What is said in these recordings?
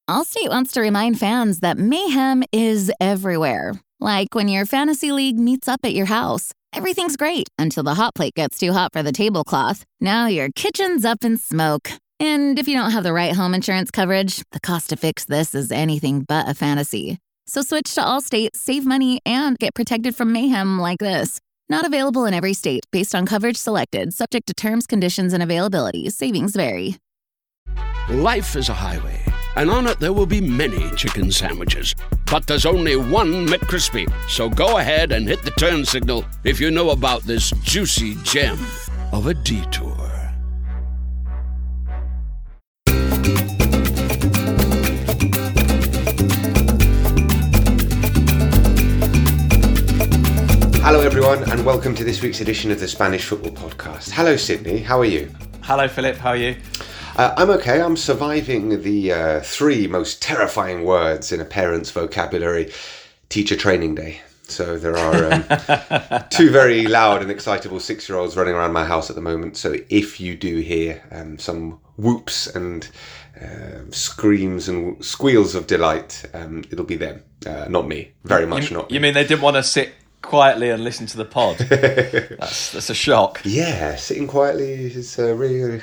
Allstate wants to remind fans that mayhem is everywhere. Like when your fantasy league meets up at your house. Everything's great until the hot plate gets too hot for the tablecloth. Now your kitchen's up in smoke. And if you don't have the right home insurance coverage, the cost to fix this is anything but a fantasy. So switch to Allstate, save money, and get protected from mayhem like this. Not available in every state, based on coverage selected, subject to terms, conditions, and availability. Savings vary. Life is a highway, and on it there will be many chicken sandwiches. But there's only one McCrispy. So go ahead and hit the turn signal if you know about this juicy gem of a detour. Hello everyone, and welcome to this week's edition of the Spanish Football Podcast. Hello Sydney, how are you? Hello Philip, how are you? I'm okay. I'm surviving the three most terrifying words in a parent's vocabulary: teacher training day. So there are two very loud and excitable 6-year-olds running around my house at the moment. So if you do hear some whoops and screams and squeals of delight, it'll be them, not me. Very much not me. You mean they didn't want to sit quietly and listen to the pod? That's a shock. Yeah, sitting quietly is a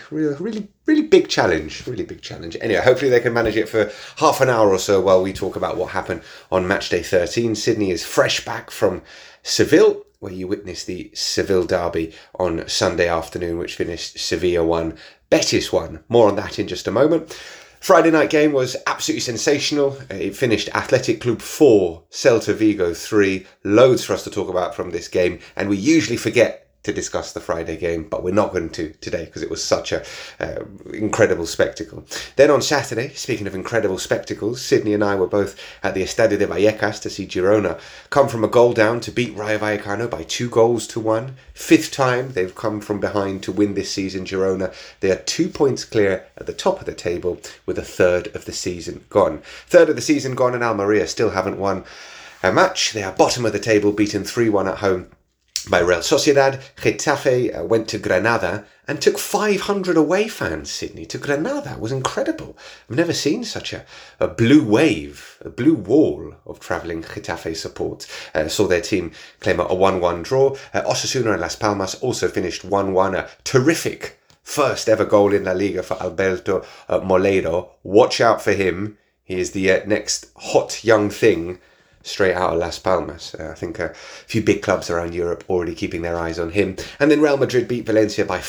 really big challenge. Really big challenge. Anyway, hopefully they can manage it for half an hour or so while we talk about what happened on match day 13. Sydney is fresh back from Seville, where you witnessed the Seville derby on Sunday afternoon, which finished Sevilla 1, Betis 1. More on that in just a moment. Friday night game was absolutely sensational. It finished Athletic Club 4, Celta Vigo 3. Loads for us to talk about from this game, and we usually forget to discuss the Friday game, but we're not going to today because it was such a incredible spectacle. Then on Saturday, speaking of incredible spectacles, Sydney and I were both at the Estadio de Vallecas to see Girona come from a goal down to beat Rayo Vallecano by 2-1. Fifth time they've come from behind to win this season, Girona. They are 2 points clear at the top of the table with a third of the season gone. Third of the season gone, and Almeria still haven't won a match. They are bottom of the table, beaten 3-1 at home by Real Sociedad. Getafe went to Granada and took 500 away fans, Sydney, to Granada. It was incredible. I've never seen such a blue wave, a blue wall of travelling Getafe support. Saw their team claim a 1-1 draw. Osasuna and Las Palmas also finished 1-1. A terrific first ever goal in La Liga for Alberto Moleiro. Watch out for him. He is the next hot young thing straight out of Las Palmas. I think a few big clubs around Europe already keeping their eyes on him. And then Real Madrid beat Valencia by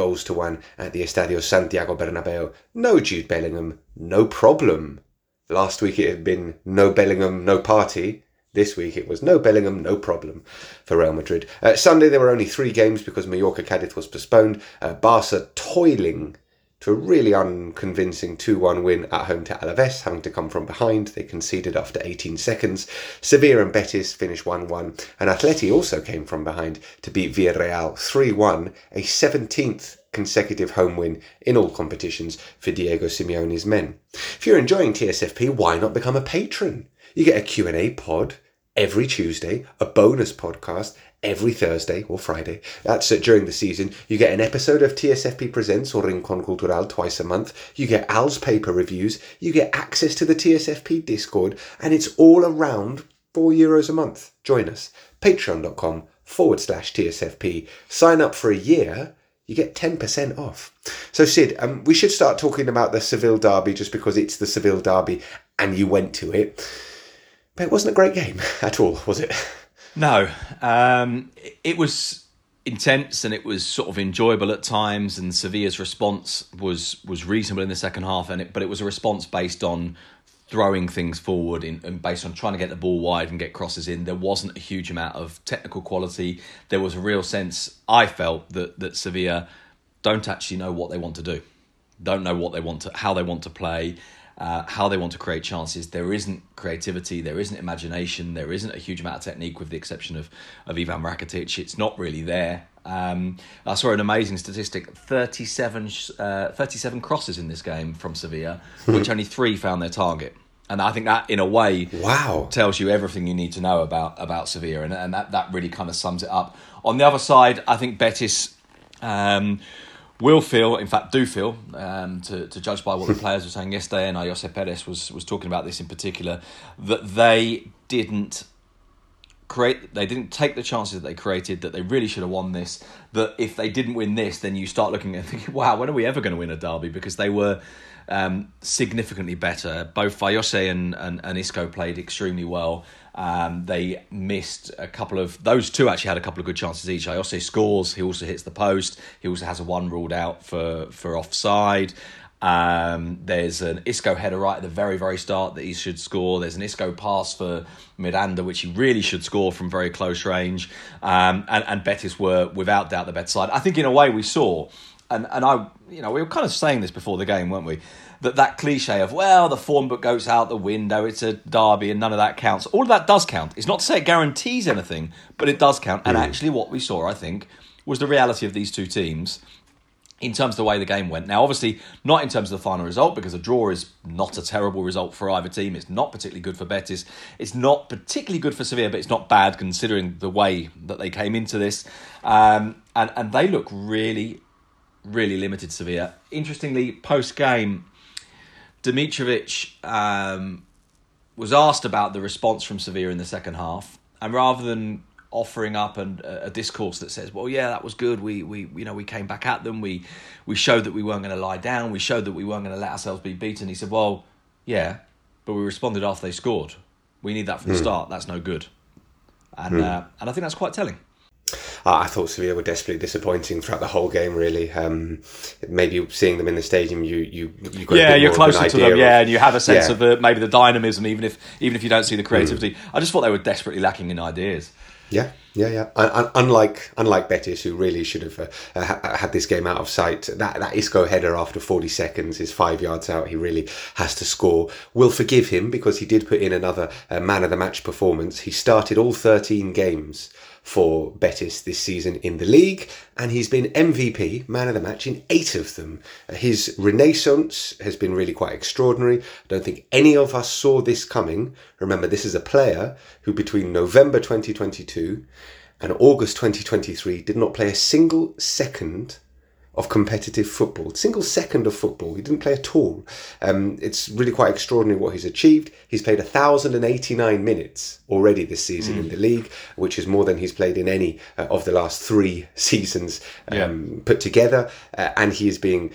5-1 at the Estadio Santiago Bernabeu. No Jude Bellingham, no problem. Last week it had been no Bellingham, no party. This week it was no Bellingham, no problem for Real Madrid. Sunday there were only 3 games because Mallorca-Cadiz was postponed. Barca toiling to a really unconvincing 2-1 win at home to Alaves, having to come from behind. They conceded after 18 seconds. Sevilla and Betis finished 1-1. And Atleti also came from behind to beat Villarreal 3-1, a 17th consecutive home win in all competitions for Diego Simeone's men. If you're enjoying TSFP, why not become a patron? You get a Q&A pod every Tuesday, a bonus podcast every Thursday or Friday. That's during the season. You get an episode of TSFP Presents or Rincon Cultural twice a month. You get Al's paper reviews. You get access to the TSFP Discord. And it's all around €4 a month. Join us. Patreon.com/TSFP. Sign up for a year. You get 10% off. So Sid, we should start talking about the Seville derby just because it's the Seville derby and you went to it. But it wasn't a great game at all, was it? No, it was intense and it was sort of enjoyable at times, and Sevilla's response was reasonable in the second half, but it was a response based on throwing things forward and based on trying to get the ball wide and get crosses in. There wasn't a huge amount of technical quality. There was a real sense, I felt, that Sevilla don't actually know what they want to do, don't know what they want to, how they want to play. How they want to create chances. There isn't creativity, there isn't imagination, there isn't a huge amount of technique with the exception of Ivan Rakitic. It's not really there. I saw an amazing statistic, 37 crosses in this game from Sevilla, which only 3 found their target. And I think that, in a way, tells you everything you need to know about Sevilla, and that really kind of sums it up. On the other side, I think Betis will feel, in fact do feel, to judge by what the players were saying yesterday, and Jose Perez was talking about this in particular, that they didn't take the chances that they created, that they really should have won this, that if they didn't win this, then you start looking and thinking, wow, when are we ever going to win a derby? Because they were significantly better. Both Fayose and Isco played extremely well. They missed a couple of... Those two actually had a couple of good chances each. Fayose scores, he also hits the post, he also has a one ruled out for offside. There's an Isco header right at the very, very start that he should score. There's an Isco pass for Miranda, which he really should score from very close range. And Betis were without doubt the better side. I think in a way we saw, and we were kind of saying this before the game, weren't we? That cliche of, well, the form book goes out the window, it's a derby and none of that counts. All of that does count. It's not to say it guarantees anything, but it does count. And actually what we saw, I think, was the reality of these two teams in terms of the way the game went. Now, obviously, not in terms of the final result, because a draw is not a terrible result for either team. It's not particularly good for Betis. It's not particularly good for Sevilla, but it's not bad considering the way that they came into this. And they look really, really limited, Sevilla. Interestingly, post-game, Dimitrovic was asked about the response from Sevilla in the second half, and rather than offering up a discourse that says, well, yeah, that was good, we came back at them, we showed that we weren't going to lie down, we showed that we weren't going to let ourselves be beaten, he said, well, yeah, but we responded after they scored. We need that from the start. That's no good. And I think that's quite telling. I thought Sevilla were desperately disappointing throughout the whole game, really. Maybe seeing them in the stadium, you got a bit you're more closer of an to idea them, and you have a sense of maybe the dynamism, even if you don't see the creativity. I just thought they were desperately lacking in ideas. Yeah. Unlike Betis, who really should have had this game out of sight. That Isco header after 40 seconds is 5 yards out. He really has to score. We'll forgive him because he did put in another man of the match performance. He started all 13 games for Betis this season in the league, and he's been MVP, man of the match, in 8 of them. His renaissance has been really quite extraordinary. I don't think any of us saw this coming. Remember, this is a player who between November 2022 and August 2023 did not play a single second of competitive football. Single second of football. He didn't play at all. It's really quite extraordinary what he's achieved. He's played 1,089 minutes already this season in the league, which is more than he's played in any of the last 3 seasons put together. And he's being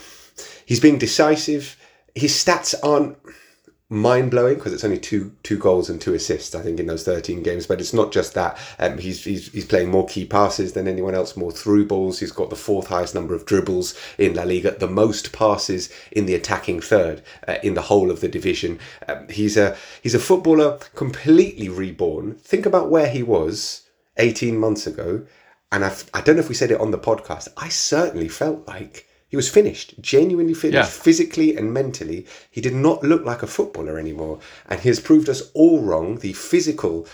decisive. His stats aren't mind-blowing because it's only two goals and 2 assists, I think, in those 13 games, but it's not just that. He's playing more key passes than anyone else, more through balls. He's got the 4th highest number of dribbles in La Liga, the most passes in the attacking third in the whole of the division. He's a footballer completely reborn. Think about where he was 18 months ago, and I don't know if we said it on the podcast, I certainly felt like he was finished, genuinely finished, physically and mentally. He did not look like a footballer anymore. And he has proved us all wrong. The physical,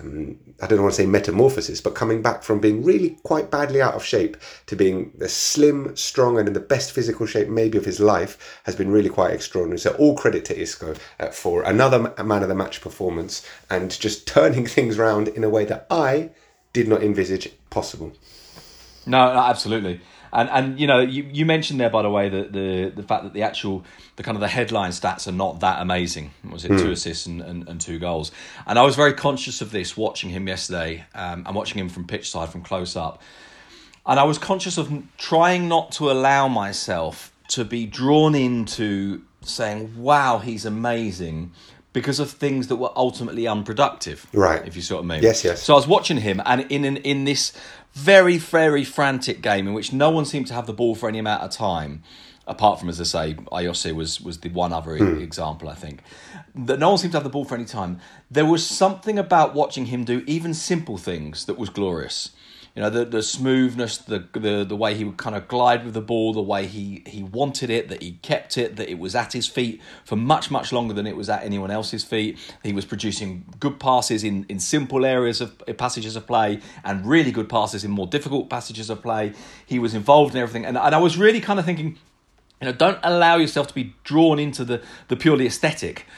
I don't want to say metamorphosis, but coming back from being really quite badly out of shape to being a slim, strong and in the best physical shape maybe of his life has been really quite extraordinary. So all credit to Isco for another man of the match performance and just turning things around in a way that I did not envisage possible. No, absolutely. And you mentioned there, by the way, the fact that the headline stats are not that amazing. Was it 2 assists and 2 goals? And I was very conscious of this watching him yesterday and watching him from pitch side, from close up. And I was conscious of trying not to allow myself to be drawn into saying, wow, he's amazing, because of things that were ultimately unproductive. Right. If you see what I mean. Yes. So I was watching him, and in this very, very frantic game in which no one seemed to have the ball for any amount of time, apart from, as I say, Ayose was the one other example, I think, that no one seemed to have the ball for any time. There was something about watching him do even simple things that was glorious. You know, the smoothness, the way he would kind of glide with the ball, the way he wanted it, that he kept it, that it was at his feet for much, much longer than it was at anyone else's feet. He was producing good passes in simple areas of passages of play and really good passes in more difficult passages of play. He was involved in everything. And I was really kind of thinking, don't allow yourself to be drawn into the purely aesthetic.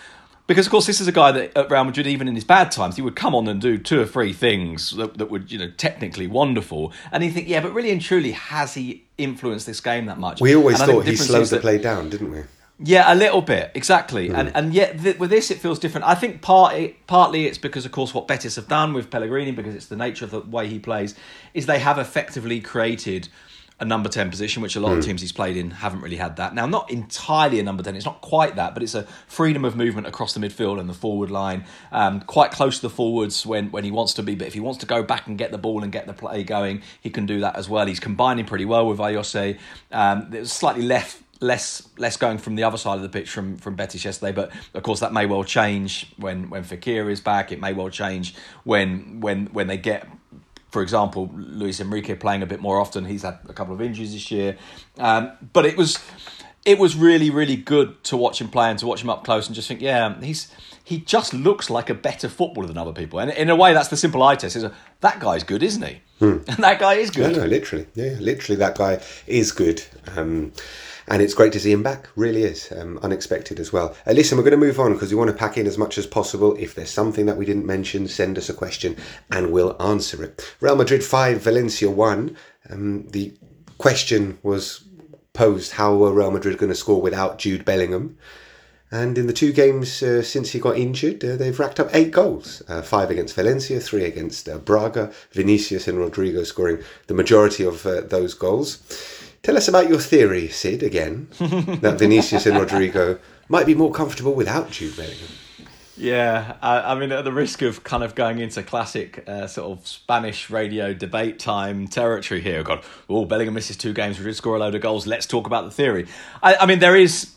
Because, of course, this is a guy that at Real Madrid, even in his bad times, he would come on and do 2 or 3 things that would, technically wonderful. And you think, yeah, but really and truly, has he influenced this game that much? We always thought he slowed the play down, didn't we? Yeah, a little bit, exactly. And yet with this, it feels different. I think partly it's because, of course, what Betis have done with Pellegrini, because it's the nature of the way he plays, is they have effectively created a number 10 position, which a lot of teams he's played in haven't really had that. Now, not entirely a number 10, it's not quite that, but it's a freedom of movement across the midfield and the forward line, quite close to the forwards when he wants to be, but if he wants to go back and get the ball and get the play going, he can do that as well. He's combining pretty well with Ayose. There's slightly less going from the other side of the pitch from Betis yesterday, but of course that may well change when Fekir is back. It may well change when they get, for example, Luis Enrique playing a bit more often. He's had a couple of injuries this year. But it was really, really good to watch him play and to watch him up close and just think, yeah, he just looks like a better footballer than other people. And in a way, that's the simple eye test. That guy's good, isn't he? And that guy is good. No, literally. Yeah, literally that guy is good. And it's great to see him back, really is. Unexpected as well. Listen, we're going to move on because we want to pack in as much as possible. If there's something that we didn't mention, send us a question and we'll answer it. Real Madrid 5, Valencia 1. The question was posed, how were Real Madrid going to score without Jude Bellingham? And in the 2 games since he got injured, they've racked up 8 goals. 5 against Valencia, 3 against Braga. Vinicius and Rodrigo scoring the majority of those goals. Tell us about your theory, Sid, again, that Vinicius and Rodrigo might be more comfortable without Jude Bellingham. Yeah, I mean, at the risk of kind of going into classic sort of Spanish radio debate time territory here, Bellingham misses 2 games, Madrid score a load of goals, let's talk about the theory. I mean, there is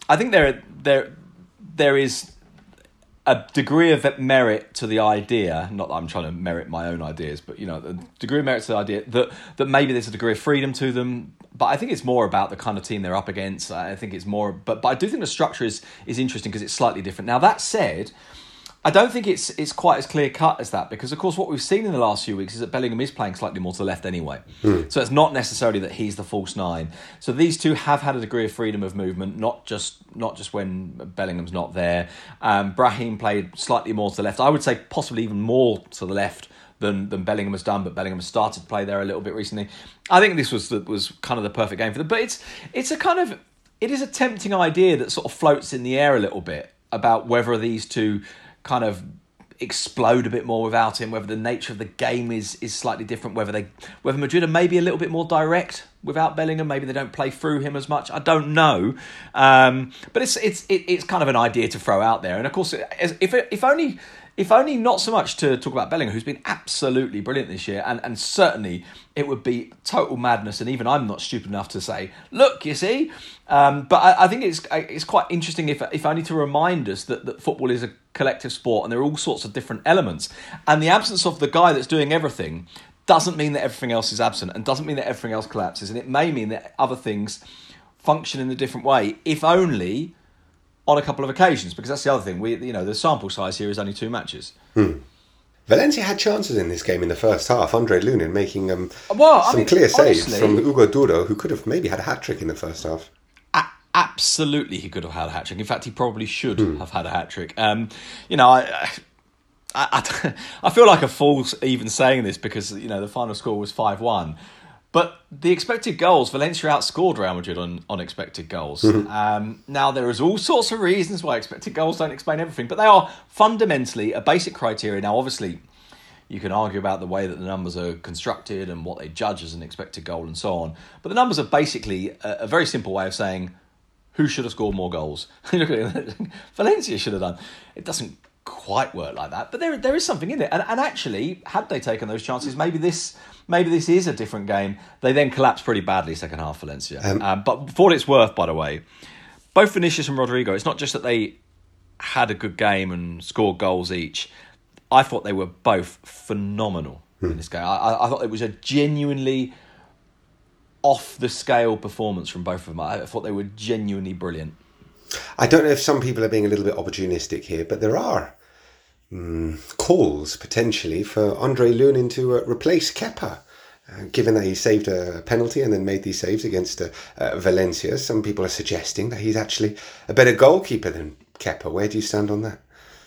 a degree of merit to the idea, not that I'm trying to merit my own ideas, but, the degree of merit to the idea that maybe there's a degree of freedom to them. But I think it's more about the kind of team they're up against. I think it's more, but I do think the structure is interesting because it's slightly different. Now, that said, I don't think it's quite as clear cut as that, because of course what we've seen in the last few weeks is that Bellingham is playing slightly more to the left anyway. So it's not necessarily that he's the false 9. So these two have had a degree of freedom of movement, not just when Bellingham's not there. Brahim played slightly more to the left. I would say possibly even more to the left than Bellingham has done, but Bellingham has started to play there a little bit recently. I think this was kind of the perfect game for them. But it is a tempting idea that sort of floats in the air a little bit about whether these two kind of explode a bit more without him, whether the nature of the game is slightly different, whether Madrid are maybe a little bit more direct without Bellingham, maybe they don't play through him as much. I don't know, but it's kind of an idea to throw out there. And of course, if only not so much to talk about Bellingham, who's been absolutely brilliant this year, and certainly it would be total madness, and even I'm not stupid enough to say, look, you see. But I think it's quite interesting, if only to remind us that football is a collective sport and there are all sorts of different elements. And the absence of the guy that's doing everything doesn't mean that everything else is absent, and doesn't mean that everything else collapses. And it may mean that other things function in a different way, if only on a couple of occasions, because that's the other thing. The sample size here is only 2 matches. Valencia had chances in this game in the first half. Andre Lunin making clear saves from Hugo Duro, who could have maybe had a hat-trick in the first half. Absolutely, he could have had a hat-trick. In fact, he probably should have had a hat-trick. I feel like a fool even saying this because, the final score was 5-1. But the expected goals, Valencia outscored Real Madrid on expected goals. Now, there is all sorts of reasons why expected goals don't explain everything, but they are fundamentally a basic criteria. Now, obviously, you can argue about the way that the numbers are constructed and what they judge as an expected goal and so on. But the numbers are basically a very simple way of saying who should have scored more goals. Valencia should have done. It doesn't quite work like that, but there is something in it. And actually, had they taken those chances, maybe this is a different game. They then collapsed pretty badly second half, Valencia. But for what it's worth, by the way, both Vinicius and Rodrigo, it's not just that they had a good game and scored goals each. I thought they were both phenomenal in this game. I thought it was a genuinely off-the-scale performance from both of them. I thought they were genuinely brilliant. I don't know if some people are being a little bit opportunistic here, but there are calls potentially for Andre Lunin to replace Kepa, given that he saved a penalty and then made these saves against Valencia. Some people are suggesting that he's actually a better goalkeeper than Kepa. Where do you stand on that?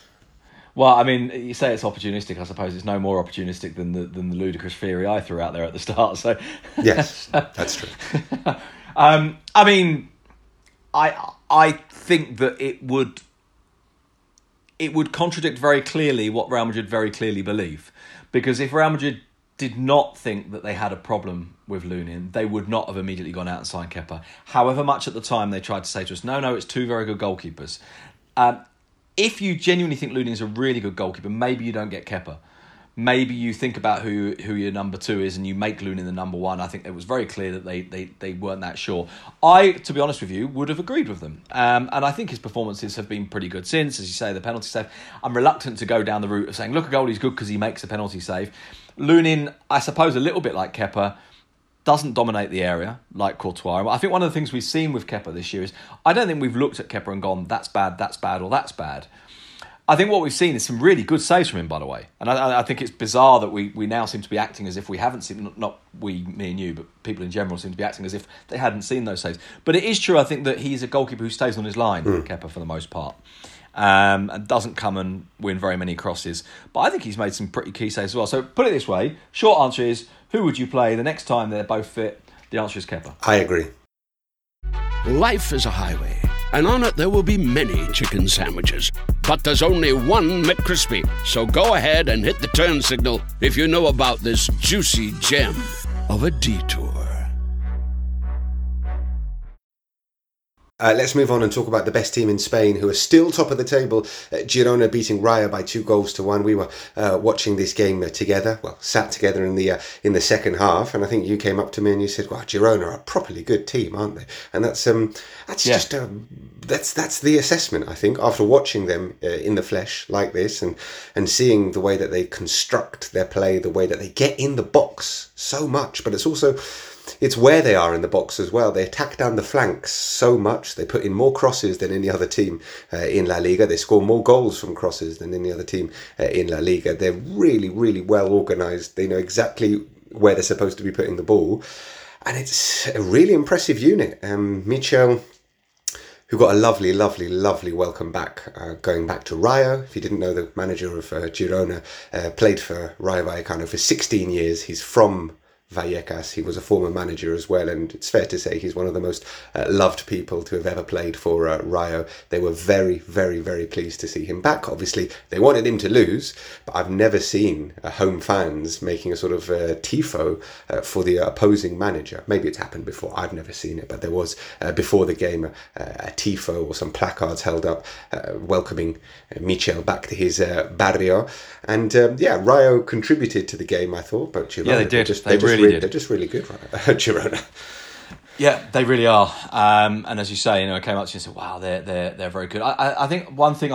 Well, I mean, you say it's opportunistic. I suppose it's no more opportunistic than the ludicrous theory I threw out there at the start. So yes, that's true. I mean, I think that it would contradict very clearly what Real Madrid very clearly believe, because if Real Madrid did not think that they had a problem with Lunin, they would not have immediately gone out and signed Kepa. However much at the time they tried to say to us, no, it's two very good goalkeepers. If you genuinely think Lunin's a really good goalkeeper, maybe you don't get Kepa. Maybe you think about who your number two is and you make Lunin the number one. I think it was very clear that they weren't that sure. I, to be honest with you, would have agreed with them. And I think his performances have been pretty good since, as you say, the penalty save. I'm reluctant to go down the route of saying, look, a goalie's good because he makes a penalty save. Lunin, I suppose, a little bit like Kepa, doesn't dominate the area like Courtois. I think one of the things we've seen with Kepa this year is I don't think we've looked at Kepa and gone, that's bad, or that's bad. I think what we've seen is some really good saves from him, by the way. And I think it's bizarre that we now seem to be acting as if we haven't seen, not we, me and you, but people in general seem to be acting as if they hadn't seen those saves. But it is true, I think, that he's a goalkeeper who stays on his line, Kepa, for the most part. And doesn't come and win very many crosses. But I think he's made some pretty key saves as well. So put it this way, short answer is, who would you play the next time they're both fit? The answer is Kepa. I agree. Life is a highway, and on it there will be many chicken sandwiches. But there's only one McCrispy. So go ahead and hit the turn signal if you know about this juicy gem of a detour. Let's move on and talk about the best team in Spain, who are still top of the table. Girona beating Rayo by 2-1. We were watching this game together, sat together in the second half, and I think you came up to me and you said, "Well, Girona are a properly good team, aren't they?" And that's the assessment, I think, after watching them in the flesh like this and seeing the way that they construct their play, the way that they get in the box so much, but it's where they are in the box as well. They attack down the flanks so much. They put in more crosses than any other team in La Liga. They score more goals from crosses than any other team in La Liga. They're really, really well organised. They know exactly where they're supposed to be putting the ball. And it's a really impressive unit. Michel, who got a lovely, lovely, lovely welcome back, going back to Rayo. If you didn't know, the manager of Girona played for Rayo Vallecano for 16 years. He's from Vallecas. He was a former manager as well, and it's fair to say he's one of the most loved people to have ever played for Rayo. They were very, very, very pleased to see him back. Obviously, they wanted him to lose, but I've never seen home fans making a sort of tifo for the opposing manager. Maybe it's happened before. I've never seen it, but there was, before the game, a tifo or some placards held up welcoming Michel back to his barrio. And Rayo contributed to the game, I thought, but Girona, they did. They're just really good, right? Girona. Yeah, they really are. And as you say, I came up to you and said, "Wow, they're very good." I think one thing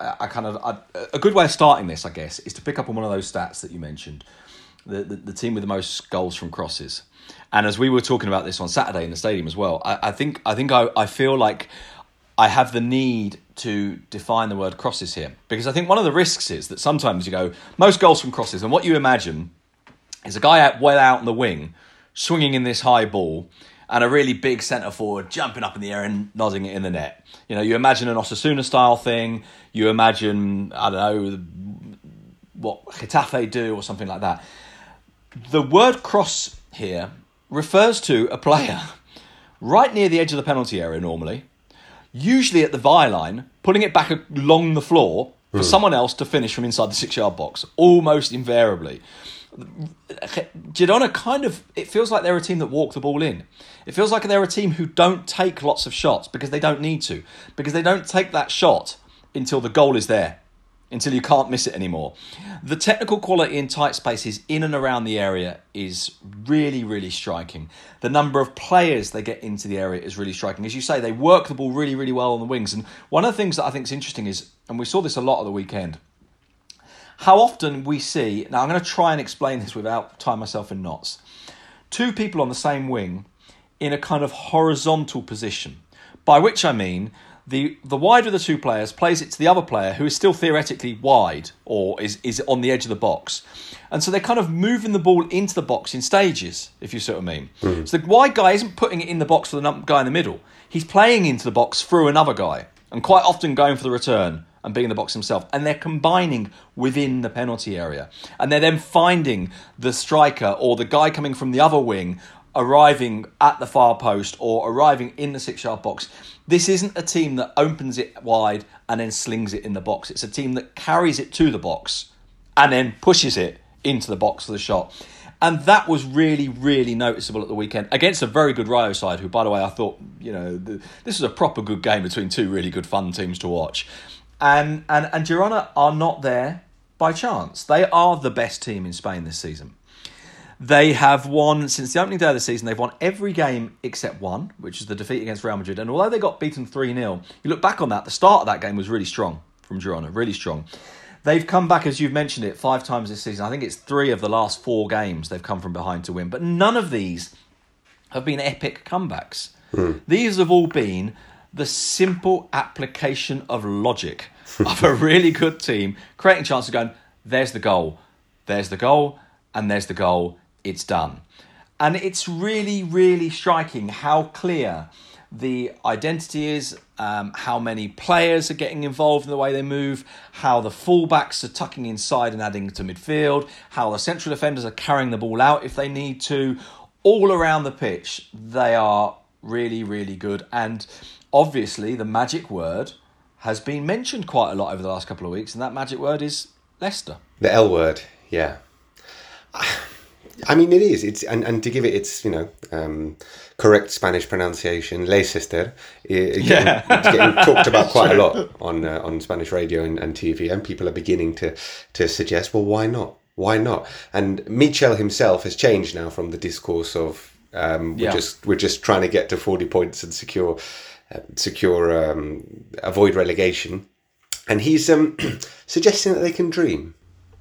a good way of starting this, I guess, is to pick up on one of those stats that you mentioned, the team with the most goals from crosses. And as we were talking about this on Saturday in the stadium as well, I feel like I have the need to define the word crosses here, because I think one of the risks is that sometimes you go most goals from crosses, and what you imagine is a guy well out in the wing, swinging in this high ball, and a really big centre forward jumping up in the air and nodding it in the net. You imagine an Osasuna style thing. You imagine, I don't know, what Getafe do or something like that. The word cross here refers to a player right near the edge of the penalty area normally, usually at the byline, putting it back along the floor for someone else to finish from inside the 6-yard box, almost invariably. Girona it feels like they're a team that walk the ball in. It feels like they're a team who don't take lots of shots because they don't need to, because they don't take that shot until the goal is there, until you can't miss it anymore. The technical quality in tight spaces in and around the area is really, really striking. The number of players they get into the area is really striking. As you say, they work the ball really, really well on the wings. And one of the things that I think is interesting is, and we saw this a lot at the weekend, how often we see, now I'm going to try and explain this without tying myself in knots, two people on the same wing in a kind of horizontal position, by which I mean the wider of the two players plays it to the other player who is still theoretically wide or is on the edge of the box. And so they're kind of moving the ball into the box in stages, if you see what I mean. Mm. So the wide guy isn't putting it in the box for the guy in the middle. He's playing into the box through another guy and quite often going for the return and being in the box themselves, and they're combining within the penalty area, and they're then finding the striker or the guy coming from the other wing arriving at the far post or arriving in the 6-yard box. This isn't a team that opens it wide and then slings it in the box. It's a team that carries it to the box and then pushes it into the box for the shot. And that was really, really noticeable at the weekend against a very good Rayo side, who, by the way, I thought, this was a proper good game between two really good fun teams to watch. And Girona are not there by chance. They are the best team in Spain this season. They have won, since the opening day of the season, they've won every game except one, which is the defeat against Real Madrid. And although they got beaten 3-0, you look back on that, the start of that game was really strong from Girona, really strong. They've come back, as you've mentioned it, 5 times this season. I think it's 3 of the last 4 games they've come from behind to win. But none of these have been epic comebacks. These have all been the simple application of logic of a really good team, creating chances of going, there's the goal, and there's the goal, it's done. And it's really, really striking how clear the identity is, how many players are getting involved in the way they move, how the fullbacks are tucking inside and adding to midfield, how the central defenders are carrying the ball out if they need to. All around the pitch, they are really, really good. And obviously, the magic word has been mentioned quite a lot over the last couple of weeks, and that magic word is Leicester. The L word, yeah. I mean, it is. It's and to give it its correct Spanish pronunciation, Leicester, it's getting talked about quite a lot on Spanish radio and TV, and people are beginning to suggest, well, why not? Why not? And Michel himself has changed now from the discourse of we're just trying to get to 40 points and secure avoid relegation, and he's suggesting that they can dream.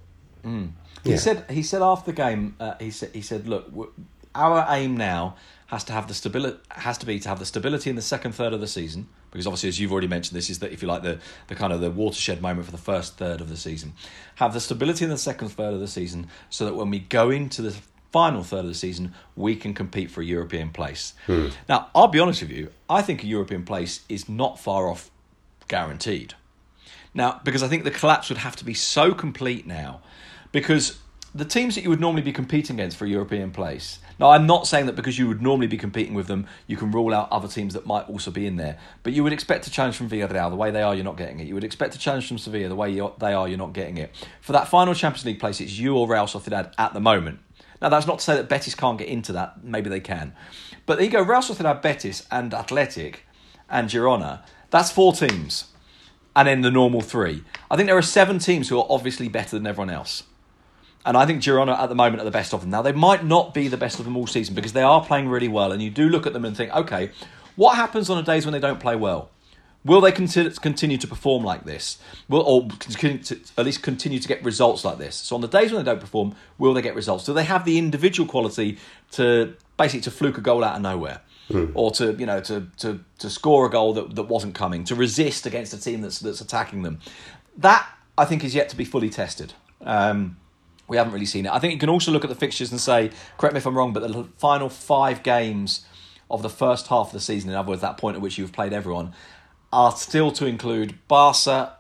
He said after the game, he said, look, our aim now has to be to have the stability in the second third of the season, because obviously, as you've already mentioned, this is if you like the kind of the watershed moment for the first third of the season. Have the stability in the second third of the season, so that when we go into the final third of the season, we can compete for a European place. Now, I'll be honest with you, I think a European place is not far off guaranteed. Now, because I think the collapse would have to be so complete now, because the teams that you would normally be competing against for a European place. Now, I'm not saying that because you would normally be competing with them, you can rule out other teams that might also be in there. But you would expect a challenge from Villarreal. The way they are, you're not getting it. You would expect a challenge from Sevilla. The way they are, you're not getting it. For that final Champions League place, it's you or Real Sociedad at the moment. Now, that's not to say that Betis can't get into that. Maybe they can. But there you go, Real Sociedad, Betis and Athletic and Girona. That's 4 teams. And then the normal 3. I think there are 7 teams who are obviously better than everyone else. And I think Girona at the moment are the best of them. Now, they might not be the best of them all season because they are playing really well. And you do look at them and think, okay, what happens on the days when they don't play well? Will they continue to perform like this? Or at least continue to get results like this? So on the days when they don't perform, will they get results? Do they have the individual quality to basically to fluke a goal out of nowhere? Or to score a goal that wasn't coming, to resist against a team that's attacking them? That, I think, is yet to be fully tested. We haven't really seen it. I think you can also look at the fixtures and say, correct me if I'm wrong, but the final 5 games of the first half of the season, in other words, that point at which you've played everyone, are still to include Barca,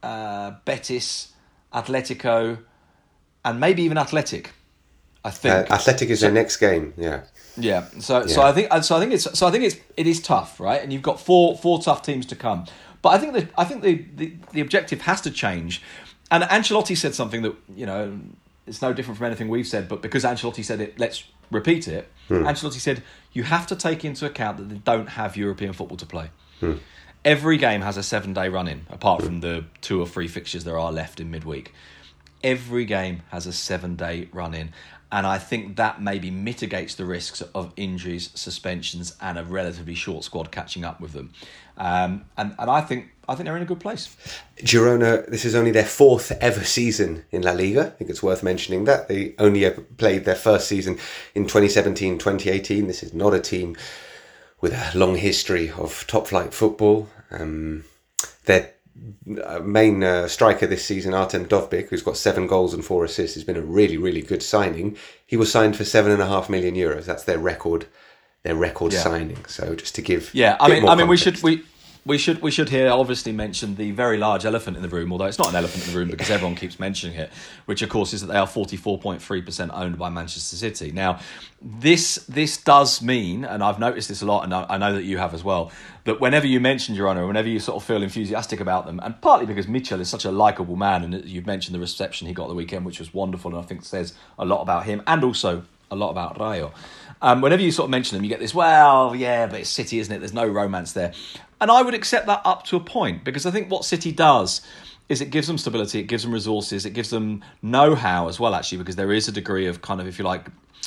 Betis, Atletico, and maybe even Athletic. I think Athletic is their next game. Yeah. Yeah. So I think it is tough, right? And you've got four tough teams to come. But I think the objective has to change. And Ancelotti said something that, it's no different from anything we've said, but because Ancelotti said it, let's repeat it. Ancelotti said, you have to take into account that they don't have European football to play. Every game has a 7-day run-in, apart from the 2 or 3 fixtures there are left in midweek. Every game has a 7-day run-in. And I think that maybe mitigates the risks of injuries, suspensions, and a relatively short squad catching up with them. And I think they're in a good place. Girona, this is only their 4th ever season in La Liga. I think it's worth mentioning that. They only ever played their first season in 2017-2018. This is not a team with a long history of top-flight football. Their main striker this season, Artem Dovbyk, who's got 7 goals and 4 assists, has been a really, really good signing. He was signed for €7.5 million. That's their record signing. So just to give, we We should here obviously mention the very large elephant in the room, although it's not an elephant in the room because everyone keeps mentioning it, which of course is that they are 44.3% owned by Manchester City. Now, this does mean, and I've noticed this a lot, and I know that you have as well, that whenever you mention Girona, whenever you sort of feel enthusiastic about them, and partly because Mitchell is such a likeable man, and you've mentioned the reception he got at the weekend, which was wonderful, and I think says a lot about him, and also a lot about Rayo. Whenever you sort of mention them, you get this, well, yeah, but it's City, isn't it? There's no romance there. And I would accept that up to a point, because I think what City does is it gives them stability, it gives them resources, it gives them know-how as well, actually, because there is a degree of kind of, if you like,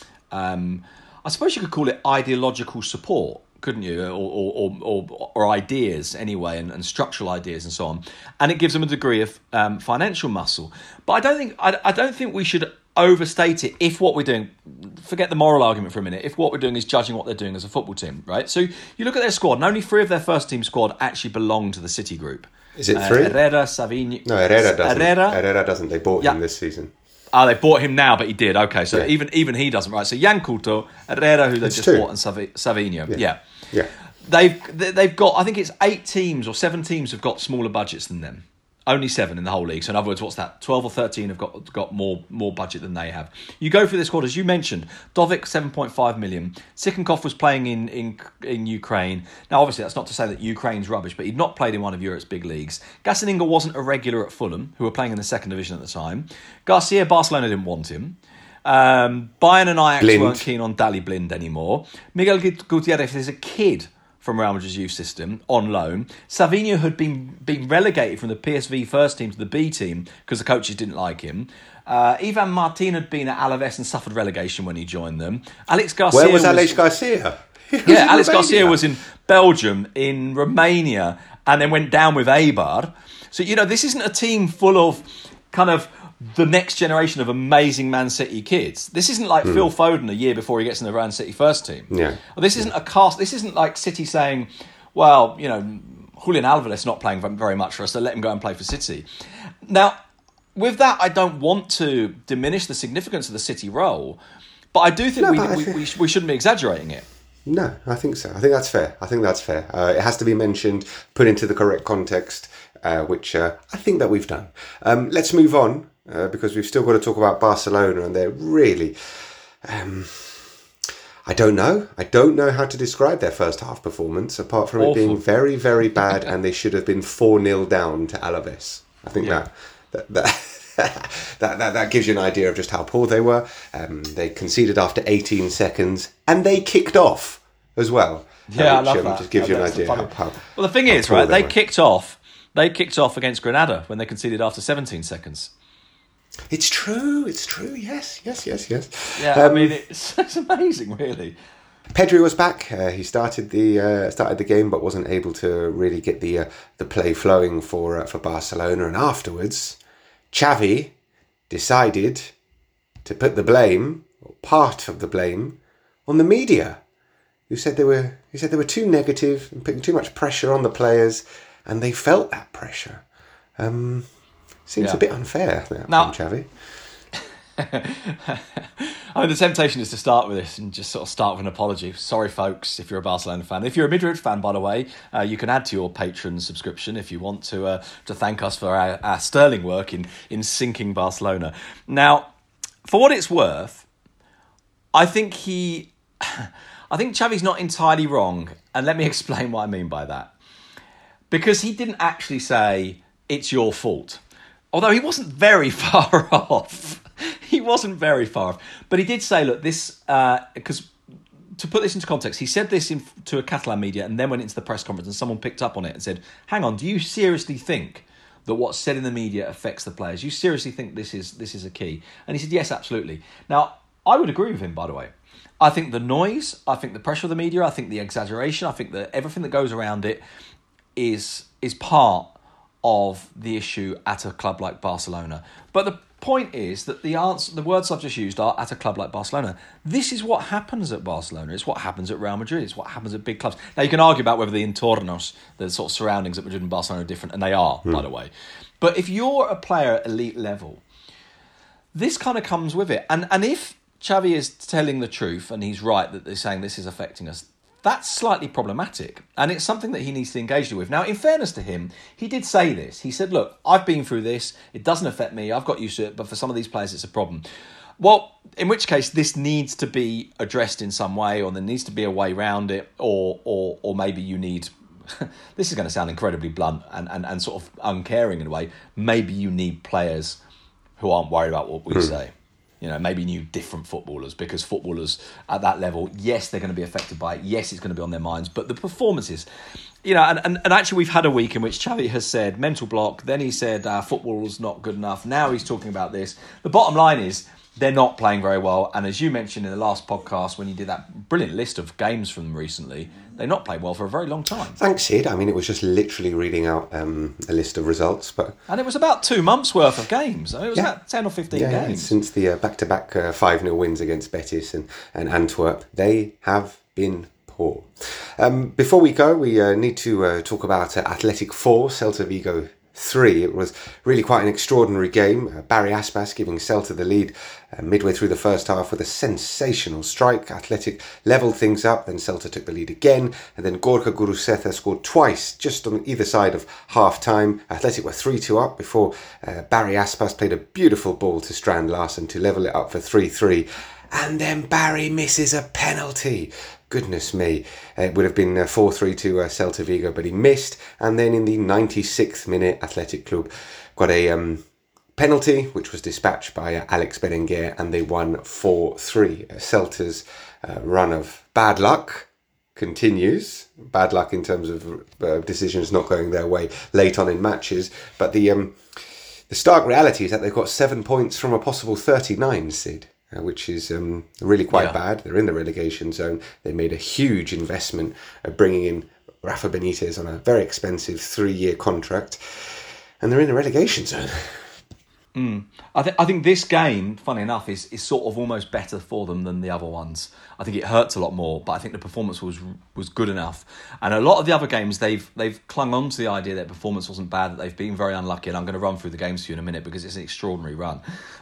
I suppose you could call it ideological support, couldn't you? Or ideas anyway, and structural ideas and so on. And it gives them a degree of financial muscle. But I don't think we should overstate it if what we're doing, forget the moral argument for a minute, if what we're doing is judging what they're doing as a football team, right? So you look at their squad, and only 3 of their first team squad actually belong to the City group. Is it 3? Herrera, Savinho... No, Herrera doesn't. Herrera doesn't. They bought him this season. Oh, they bought him now, but he did. Okay, so even he doesn't, right? So Yan Couto, Herrera, who they just bought, and Savinho. Yeah. They've got, I think it's 8 teams or 7 teams have got smaller budgets than them. Only 7 in the whole league. So in other words, what's that? 12 or 13 have got more budget than they have. You go through this squad, as you mentioned, Dovic, 7.5 million. Sikonkov was playing in Ukraine. Now, obviously, that's not to say that Ukraine's rubbish, but he'd not played in one of Europe's big leagues. Gazzaniga wasn't a regular at Fulham, who were playing in the second division at the time. Garcia, Barcelona didn't want him. Bayern and Ajax weren't keen on Dali Blind anymore. Miguel Gutierrez is a kid from Real Madrid's youth system on loan. Savinho had been relegated from the PSV first team to the B team because the coaches didn't like him. Ivan Martin had been at Alaves and suffered relegation when he joined them. Alex Garcia. Where was Alex Garcia? Alex Garcia was in Belgium, in Romania, and then went down with Eibar. So, this isn't a team full of kind of the next generation of amazing Man City kids. This isn't like Phil Foden a year before he gets in the Man City first team. Yeah. This isn't a cast. This isn't like City saying, well, Julian Alvarez not playing very much for us, so let him go and play for City. Now, with that, I don't want to diminish the significance of the City role, but I do think we shouldn't be exaggerating it. No, I think so. I think that's fair. It has to be mentioned, put into the correct context, which I think that we've done. Let's move on. Because we've still got to talk about Barcelona, and they're really... I don't know how to describe their first half performance, apart from it being very, very bad, and they should have been 4-0 down to Alaves. I think that gives you an idea of just how poor they were. They conceded after 18 seconds, and they kicked off as well. Yeah, I love that. Just gives you an idea how well, the thing is, right, they kicked off against Granada when they conceded after 17 seconds. It's true. Yes. Yeah, I mean, it's amazing, really. Pedri was back. He started the game, but wasn't able to really get the play flowing for Barcelona. And afterwards, Xavi decided to put the blame, or part of the blame, on the media, who said they were too negative and putting too much pressure on the players, and they felt that pressure. Seems a bit unfair from Xavi. I mean, the temptation is to start with this and just sort of start with an apology. Sorry, folks, if you're a Barcelona fan. If you're a Madrid fan, by the way, you can add to your Patreon subscription if you want to thank us for our sterling work in sinking Barcelona. Now, for what it's worth, I think Xavi's not entirely wrong, and let me explain what I mean by that. Because he didn't actually say, it's your fault. Although he wasn't very far off. But he did say, look, this... Because to put this into context, he said this to a Catalan media and then went into the press conference, and someone picked up on it and said, hang on, do you seriously think that what's said in the media affects the players? You seriously think this is a key? And he said, yes, absolutely. Now, I would agree with him, by the way. I think the noise, I think the pressure of the media, I think the exaggeration, I think that everything that goes around it is part of the issue at a club like Barcelona. But the point is that the words I've just used are at a club like Barcelona. This is what happens at Barcelona. It's what happens at Real Madrid. It's what happens at big clubs. Now, you can argue about whether the entornos, the sort of surroundings at Madrid and Barcelona are different, and they are, by the way. But if you're a player at elite level, this kind of comes with it. And if Xavi is telling the truth, and he's right that they're saying this is affecting us, that's slightly problematic, and it's something that he needs to engage with. Now, in fairness to him, he did say this. He said, look, I've been through this. It doesn't affect me. I've got used to it, but for some of these players, it's a problem. Well, in which case, this needs to be addressed in some way, or there needs to be a way around it, or maybe you need... this is going to sound incredibly blunt and sort of uncaring in a way. Maybe you need players who aren't worried about what we say. You know, maybe new different footballers, because footballers at that level, yes, they're going to be affected by it. Yes, it's going to be on their minds. But the performances, you know, and actually we've had a week in which Xavi has said mental block. Then he said football's not good enough. Now he's talking about this. The bottom line is they're not playing very well. And as you mentioned in the last podcast, when you did that brilliant list of games from them recently, they've not played well for a very long time. Thanks, Sid. I mean, it was just literally reading out a list of results. And it was about 2 months worth of games. I mean, it was about 10 or 15 games. Yeah, since the back-to-back 5-0 wins against Betis and Antwerp, they have been poor. Before we go, we need to talk about Athletic 4, Celta Vigo 3. It was really quite an extraordinary game. Barry Aspas giving Celta the lead midway through the first half with a sensational strike. Athletic levelled things up, then Celta took the lead again, and then Gorka Guruceta scored twice just on either side of half-time. Athletic were 3-2 up before Barry Aspas played a beautiful ball to Strand Larsen to level it up for 3-3. And then Barry misses a penalty. Goodness me. It would have been 4-3 to Celta Vigo, but he missed. And then in the 96th minute, Athletic Club got a penalty, which was dispatched by Alex Berenguer, and they won 4-3. Celta's run of bad luck continues. Bad luck in terms of decisions not going their way late on in matches. But the stark reality is that they've got 7 points from a possible 39, Sid. Which is really quite bad. They're in the relegation zone. They made a huge investment of bringing in Rafa Benitez on a very expensive 3-year contract, and they're in the relegation zone. I think this game, funny enough, is sort of almost better for them than the other ones. I think it hurts a lot more, but I think the performance was good enough. And a lot of the other games, they've clung on to the idea that performance wasn't bad, that they've been very unlucky, and I'm going to run through the games for you in a minute because it's an extraordinary run.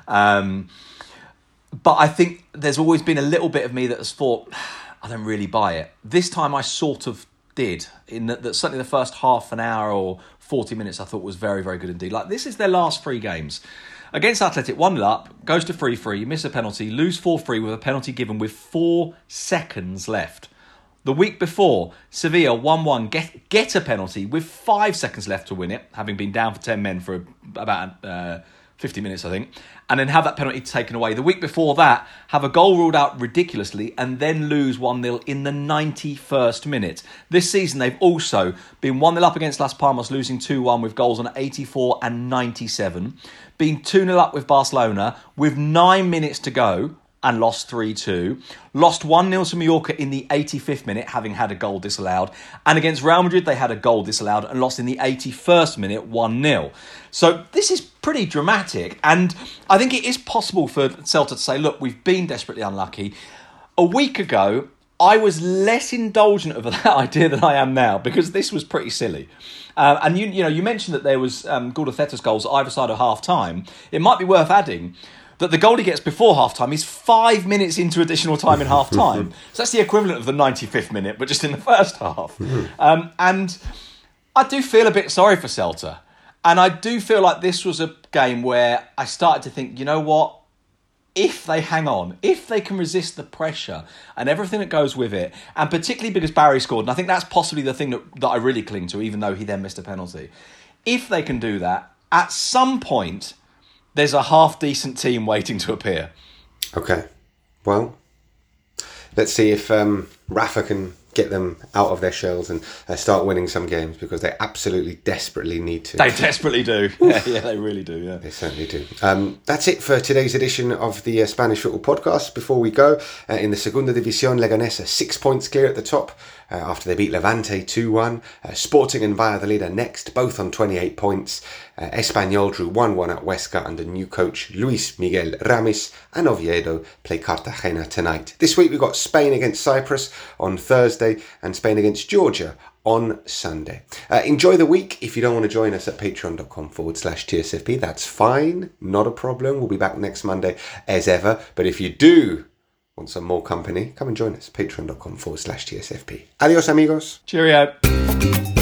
But I think there's always been a little bit of me that has thought, I don't really buy it. This time I sort of did, in that certainly the first half an hour or 40 minutes I thought was very, very good indeed. Like, this is their last 3 games. Against Athletic, 1-0 up, goes to 3-3, miss a penalty, lose 4-3 with a penalty given with 4 seconds left. The week before, Sevilla 1-1, get a penalty with 5 seconds left to win it, having been down for 10 men for about 50 minutes, I think, and then have that penalty taken away. The week before that, have a goal ruled out ridiculously and then lose 1-0 in the 91st minute. This season, they've also been 1-0 up against Las Palmas, losing 2-1 with goals on 84 and 97. Been 2-0 up with Barcelona with 9 minutes to go and lost 3-2. Lost 1-0 to Mallorca in the 85th minute, having had a goal disallowed. And against Real Madrid, they had a goal disallowed and lost in the 81st minute, 1-0. So this is pretty dramatic. And I think it is possible for Celta to say, look, we've been desperately unlucky. A week ago, I was less indulgent of that idea than I am now, because this was pretty silly. And you mentioned that there was Guruceta's goals either side of half-time. It might be worth adding that the goal he gets before half-time is 5 minutes into additional time in half-time. So that's the equivalent of the 95th minute, but just in the first half. And I do feel a bit sorry for Celta. And I do feel like this was a game where I started to think, you know what? If they hang on, if they can resist the pressure and everything that goes with it, and particularly because Barry scored, and I think that's possibly the thing that I really cling to, even though he then missed a penalty. If they can do that, at some point, there's a half-decent team waiting to appear. Okay. Well, let's see if Rafa can get them out of their shells and start winning some games, because they absolutely desperately need to. They desperately do. Yeah, they really do. Yeah, they certainly do. That's it for today's edition of the Spanish Football Podcast. Before we go, in the Segunda División, Leganés are 6 points clear at the top after they beat Levante 2-1. Sporting and Valladolid are next, both on 28 points. Espanyol drew 1-1 at Huesca under new coach Luis Miguel Ramis, and Oviedo play Cartagena tonight. This week we've got Spain against Cyprus on Thursday and Spain against Georgia on Sunday. Enjoy the week. If you don't want to join us at patreon.com/TSFP, that's fine, not a problem. We'll be back next Monday as ever. But if you do Want some more company? Come and join us. Patreon.com/TSFP. Adios, amigos. Cheerio.